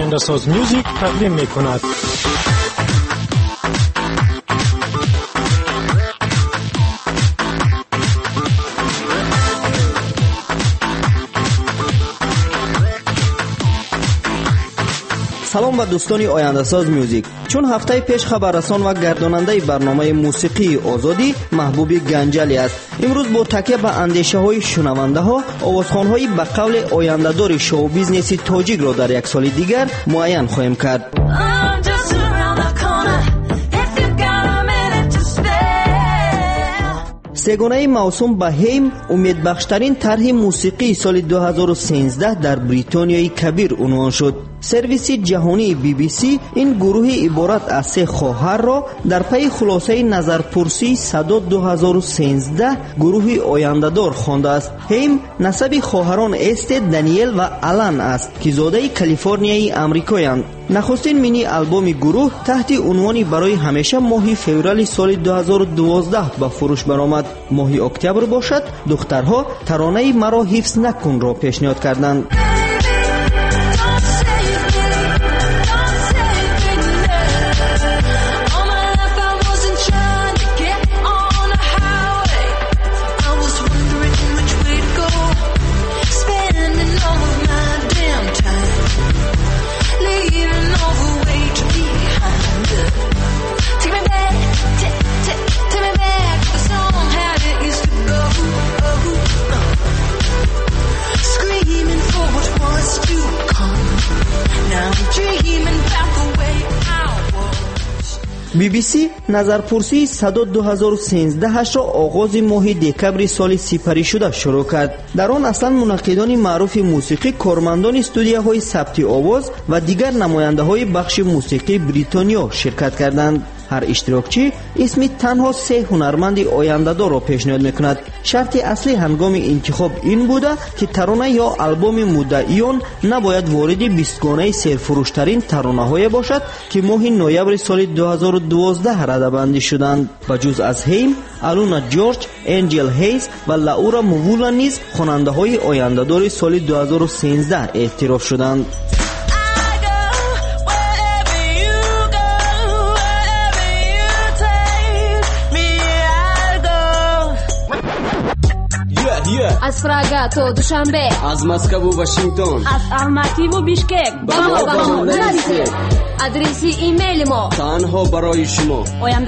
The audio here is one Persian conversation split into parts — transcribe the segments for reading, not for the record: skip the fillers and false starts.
آینده‌ساز میوزیک تقدیم می‌کند. سلام به دوستان آینده‌ساز میوزیک. چون هفته پیش خبررسان و گرداننده برنامه موسیقی آزادی محبوبی گنجلی است، امروز با تکیه به اندیشه های شنونده ها آوازخوان‌هایی به قول آینده‌دار شو بیزنس تاجیک را در یک سال دیگر معین خواهیم کرد. سگانه موسوم به هیم امیدبخشترین طرح موسیقی سال 2013 در بریتانیای کبیر عنوان شد. سرویس جهانی BBC این گروه عبارت از 3 خواهر را در پی خلاصه نظرپرسی صدا 2013 گروه آینده‌دار خوانده است. هیم نسب خواهران است دانیل و آلن است که زاده کالیفرنیای آمریکایند. نخستین مینی آلبوم گروه تحت عنوانی برای همیشه ماه فوریه سال 2012 به فروش برآمد. ماه اکتبر باشد دخترها ترانه مرا حفظ نکن را پیشنهاد کردند. BBC نظرپرسی صدا 2013 را آغاز ماه دکبر سال سپری شده شروع کرد. در آن اصلا منعقدان معروف موسیقی، کارمندان استودیوهای ثبت آواز و دیگر نماینده های بخش موسیقی بریتانیا شرکت کردند. هر اشتراکچی اسم تنها 3 هنرمند آینده‌دار را پیشنهاد می‌کند. شرط اصلی هنگام انتخاب این بوده که ترانه یا آلبوم مدعیان نباید وارد 20 گانه سرفروشترین ترانه‌های باشد که ماه نوامبر سال 2012 رده‌بندی شدند. بجز از هیم، آلونا جورج، انجل هیز و لاورا موولا نیز خواننده‌های آینده‌دار سال 2013 اعتراف شدند. از پراگا تا دوشنبه، از مسکو و واشنگتن، از الماتی و بیشکک با ما نرسید. آدرس ایمیل ما تنها برای شما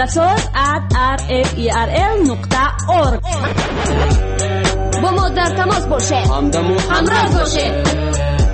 oyandasaz@rferl.org. با ما در تماس باشید، همراه باشید.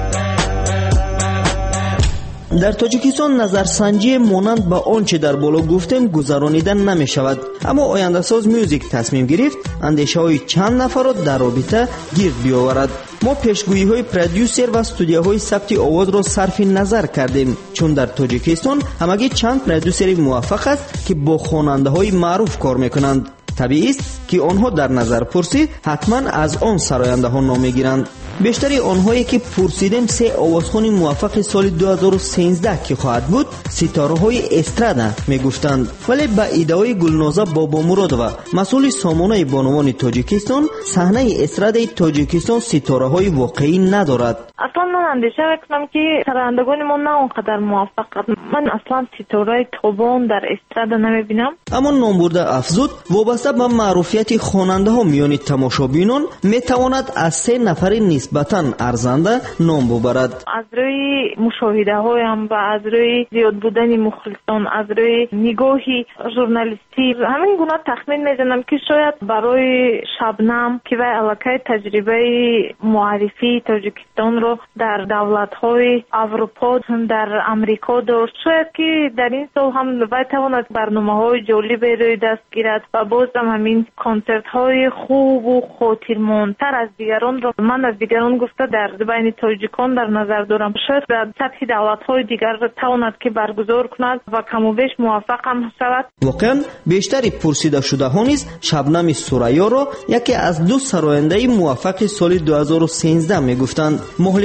در تاجیکستان نظرسنجی مانند به آنچه در بالا گفتم گذرانیدن نمی شود، اما آینده‌ساز میوزیک تصمیم گرفت اندیشه های چند نفر را در رابطه گرد بیاورد. ما پیشگویی های پرودیوسر و استودیوهای ثبت آواز را صرف نظر کردیم، چون در تاجیکستان همگی چند پرودیوسر موفق است که با خواننده های معروف کار میکنند. طبیعی است که آنها در نظر پرسی حتما از آن سراینده ها نام میگیرند. بیشتری آنهایی که پرسیدیم 3 آوازخوان موفق سال 2013 که خواهد بود ستاره های استرادا میگفتند، ولی با ایده های گلنازه بابا مرادова مسئول سامانه بانوان تاجیکستان صحنه استرادا تاجیکستان ستاره های واقعی ندارد. اصلا من اندیشه میکنم که سرندگان ما نه اونقدر موفقند. من اصلا ستاره توبان در استرادا نمیبینم. اما نامبرده افزود وابسته به معروفیت خواننده ها میان تماشابینان میتواند از 3 نفر نسبتاً ارزنده نام ببرد. از روی مشاهده هایم و از روی زیاد بودن مخلصان، از روی نگاهی ژورنالیستی، همین گونه تخمین میزنم که شاید برای شبنم که وی علاقه تجربه معرفی تاجیکستان رو در دولت های اروپا در امریکا داشت، شاید که در این سال هم وی تواند برنامه های جالبی روی دست گیرد و باز هم همین کنسرت های خوب و خاطرماندتر از دیگران رو من از دیگران گفته در بین تاجیکان در نظر دارم. شاید در سطح دولت‌های دیگر تواند که برگزار کند و کم و بیش موفق هم شود. واقعا بیشتری پرسیده شده ها نیز شبنم سوریا را یکی از 2 سراینده موفق سال 2013 میگفتند. محلقا شریف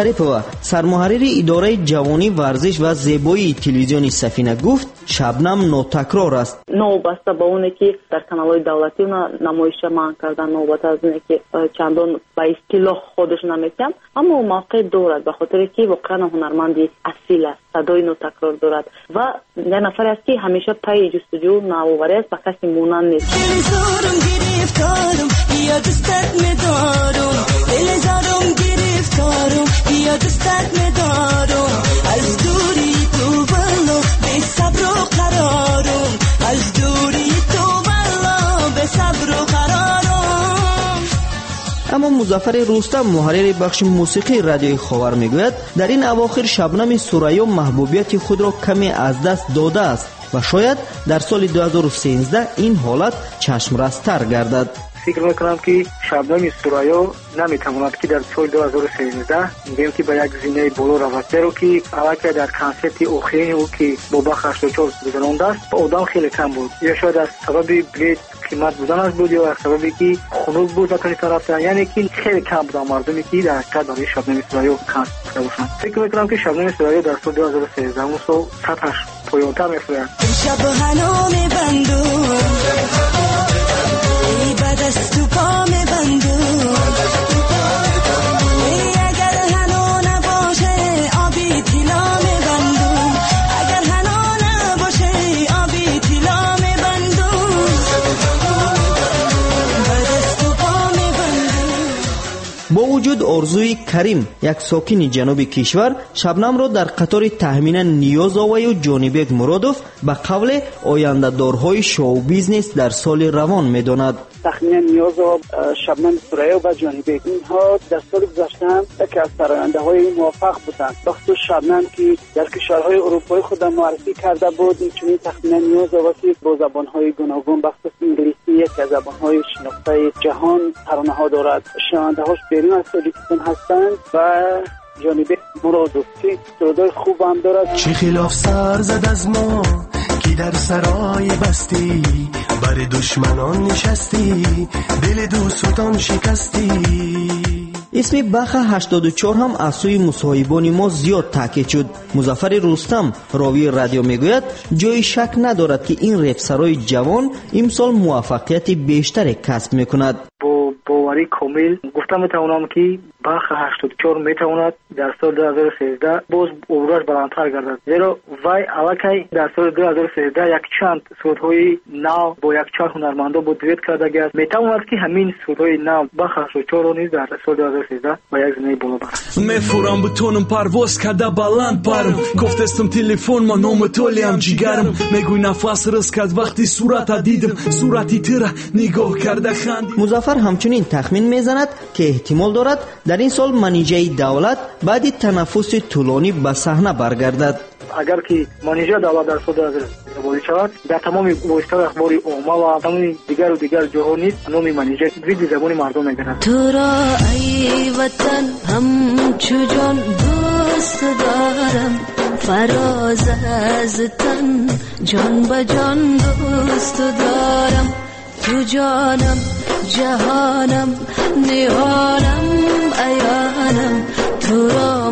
Шарипова, сармуҳаррири идораи ҷавонӣ, варзиш ва зебоии телевизиони Сафина гуфт, Шабнам нотакрор аст. новобаста ба оне ки дар каналҳои давлатӣ намоиша манъ кардан, новобаста аз оне ки чандон ба истилоҳ ходиш намекунад, аммо мавқеъ дорад, ба хотире ки воқеан ҳунарманди асил аст, садои нотакрор дорад ва як нафаре аст ки ҳамеша пайи ҷустуҷӯ навоварӣ аст, ба каси монанд нест. аммо музаффари рустам, муҳаррири бахши мусиқии радиои ховар мегӯяд, дар ин авохир Шабнами Сурайё маҳбубияти худро каме аз даст додааст ва шояд дар соли 2013 ин ҳолат чашмрастар гардад. фикр мекунам ки Шабнами Сурайё наметавонад ки дар соли 2013 мегӯем ки ба як зинаи боло равад, зеро ки аллакай дар консерти охирини ӯ ки бо Бах 84 гузарондааст, одам хеле кам буд. ё шояд аз сабаби билет қимат буданаш буд, ё аз сабаби ки хунук буд натонистан рафтан, яъне ки хеле кам буданд мардуме ки дар ҳақиқат барои Шабнами Сурайё консерт карда бошанд. фикр мекунам ки Шабнами Сурайё дар соли 2013 он сол сатҳаш поёнтар мешояд. бо вуҷуд орзуи Карим, як сокини ҷануби кишвар, Шабнамро дар қатори тахминан Ниёзоваю Ҷонибек Муродов ба қавле ояндадорҳои шоу-бизнес дар соли равон медонад. تخمین نیازها شبنم سورایو و جانبک اینها در سال گذشته هم یکی از سراینده موفق بودند. بخصوص شبنم که در کشورهای اروپایی خود معرفی کرده بود، چنین تخمین نیازها که با زبانهای گوناگون بخصوص انگلیسی یکی از زبانهای شناخته جهان ترانه‌ها دارد. شنونده‌هاش بیرون از تاجیکستان هستند و جانبک مرادوف که صدای خوب هم دارد. چه خلاف سر زد از ما که در سرای بستی، بر دشمنان نشستی، دل دوستان شکستی. اسم Баха 84 هم از سوی مصاحبان ما زیاد تاکید شد. مظفر رستم راوی رادیو میگوید جای شک ندارد که این رپسرای جوان امسال موفقیت بیشتری کسب میکند. باوری کامل گفتم میتوانم که Бах 84 میتواند در سال 2013 باز عبورش بلندتر گردد، زیرا وی الکی در سال 2013 یک چند سرودهای نو با یک چند هنرمندا با دویت کرده است. میتواند که همین سرودهای نو Бах 84 رو نیز در سال 2013 با یک زنه بالا برد. میفورم بتونم پرواز کرده بلند پرم، گفتستم تلفن ما نام تولیم جیگرم، میگوی نفس رس کرد وقتی صورت دیدم، صورتی تر نگاه کرده خندید. مظفر همچنین تخمین میزند که احتمال دارد در این سال منیژه دولت بعد تنفس طولانی به صحنه برگردد. اگر که منیژه دولت در سال 2013 شود، در تمام واسطه اخباری عامه و تمام دیگر جاها نیز نام منیژه زیر زبان مردم میگردد. تو را ای وطن همچو جان دوست دارم، فراز از تن جان به جان دوست دارم، تو جانم جهانم نهانم ایانم، تو را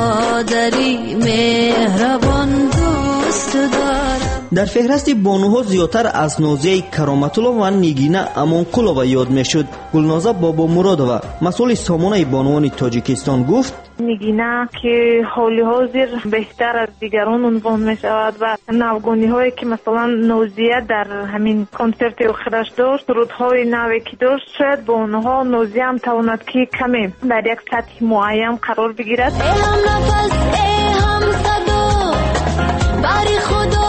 مادری مهربان دوست دارم. در فهرست بانوها زیادتر از نازیه کرامت‌الله و نیگینا امانقلووا یاد میشد. گلنازه بابا مرادова مسئول سامانه بانوان تاجیکستان گفت نیگینا که حالی حاضر بهتر از دیگران عنوان می شود و نوگانی هایی که مثلا نوزیه در همین کنسرت اخیرش داشت، سرودهای نوی که داشت، شاید با اونها نوزیه هم تواند که کمی در یک سطح معین قرار بگیرد. ای هم نفس ای هم صدا باری خدا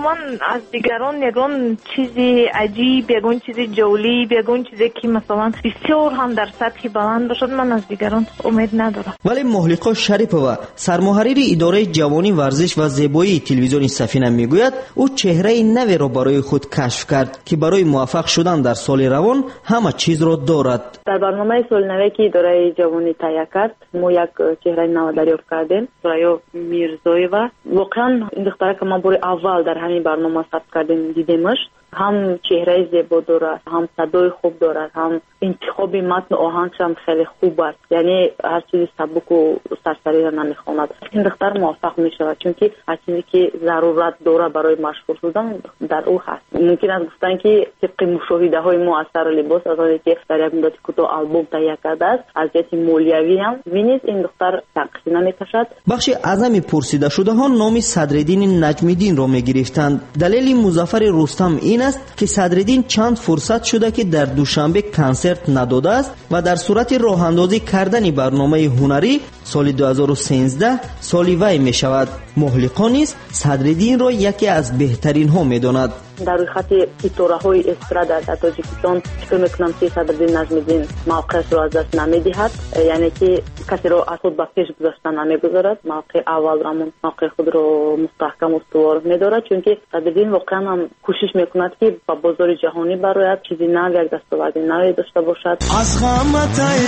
من از دیگران یگان چیزی عجیب، یگان چیزی جالب، یگان چیزی که مثلا بسیار هم در سطح بلند باشد من از دیگران امید ندارم. ولی مهلکا شریپова سرمحرر اداره جوانی ورزش و زیبایی تلویزیون سفینه میگوید او چهره نوی را برای خود کشف کرد که برای موفق شدن در سال روان همه چیز را دارد. در برنامه سال نوی که اداره جوانی تهیه کرد ما یک چهره نو دریافت کردیم، سریا میرزایوا. واقعا این دختره که ما برای اول در همین برنامه ثبت کردیم دیدیمش، هم چهره زیبا دارد، هم صدای خوب دارد، هم انتخاب متن و آهنگش هم خیلی خوب است. یعنی هر چیزی سبک و سرسری را نمیخواند. این دختر موفق میشود چون که هر چیزی که ضرورت داره برای مشهور شدن در او هست. ممکن است گفتن که طبق مشاهده های ما اثر لباس از آنی که در یک مدت کوتاه آلبوم تهیه کرده است از جهت مالیوی هم ببینید این دختر تقصیر نمیکشد. بخش اعظم پرسیده شده ها نام صدرالدین نجمی‌دین را میگرفتند. دلیل مظفر رستم این است که صدرالدین چند فرصت شده که در دوشنبه کنسرت نداده است و در صورت راه اندازی کردن برنامه هنری سال 2013 سالی وی می شود. مهلکا نیز صدرالدین را یکی از بهترین ها می داند. در روی خط ستاره های استرادا در تاجیکستان فکر میکنم که صدرالدین نجمی‌دین موقعش را از دست نمیدهد، یعنی که کسی را از خود به پیش گذاشتن نمیگذارد، موقع اول را موقع خود را مستحکم استوار میدارد، چون که صدرالدین واقعا هم کوشش میکند که با بازار جهانی برایت چیزی نو یک دستاوردی نوی داشته باشد. از غمت ای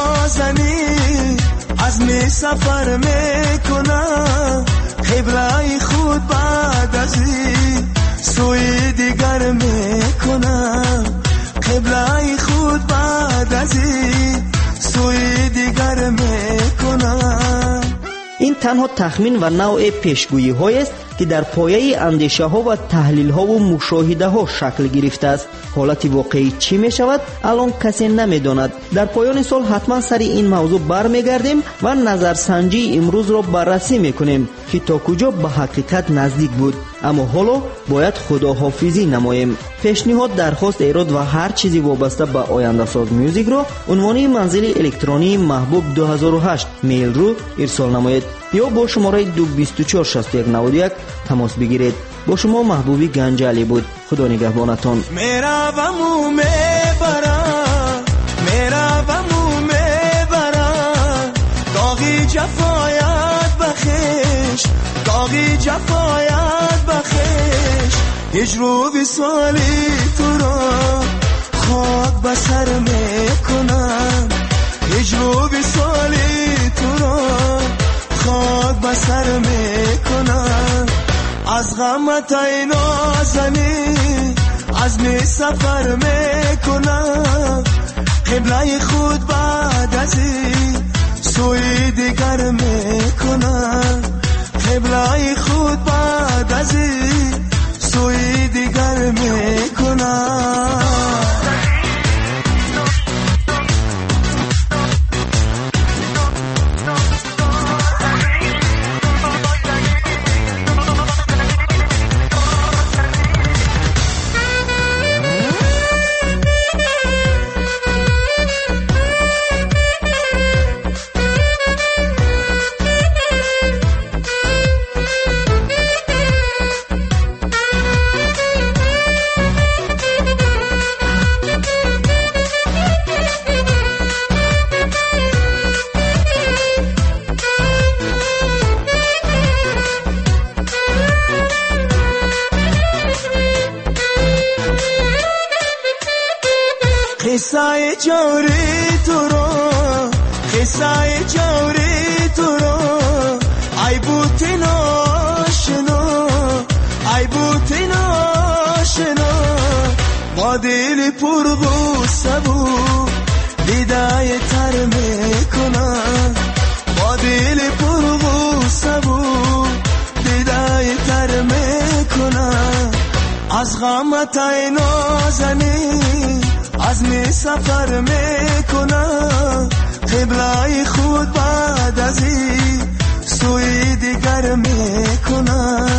نازنی از می سفر میکنم قبله خود بعد از این سوی دیگر میکنم، قبله خود بعد از این سوی دیگر میکنم. این تنها تخمین و نوع پیشگویی هایی است که در پایه اندیشه ها و تحلیل ها و مشاهده ها شکل گرفته است. حالت واقعی چی می شود الان کسی نمی داند. در پایان سال حتما سر این موضوع برمیگردیم و نظرسنجی امروز را بررسی می کنیم که تا کجا به حقیقت نزدیک بود. اما حالا باید خداحافظی نماییم. پیشنهاد، درخواست، ایراد و هر چیزی وابسته به آینده ساز میوزیک را عنوان منزل الکترونی محبوب 2008 میل رو ارسال نمایید یا با شماره 2246191 تماس بگیرید. با شما محبوبی گنجالی بود. خدا نگهبانتان. میروم و میبرم، میروم و میبرم، داغی جفایت بخش، داغی جفایت بخش، هجر و وصالی تو را خاک بسر میکنم، هجر و وصالی تو را خاک بسر میکنم. از غمت ای نازنی از می سفر میکنم، قبله خود بعد از این سوی دیگر میکنم، قبله خود بعد از این سوی دیگر میکنم. قصه جوری تو رو، قصه جوری تو رو، ای بوتی ناشنا، ای بوتی ناشنا، با دل پر غصه بود دیدای تر میکنم، با دل پر غصه بود دیدای تر میکنم. از غمت ای نازنی از می سفر میکنم، قبله خود بعد از این سوی دیگر میکنم.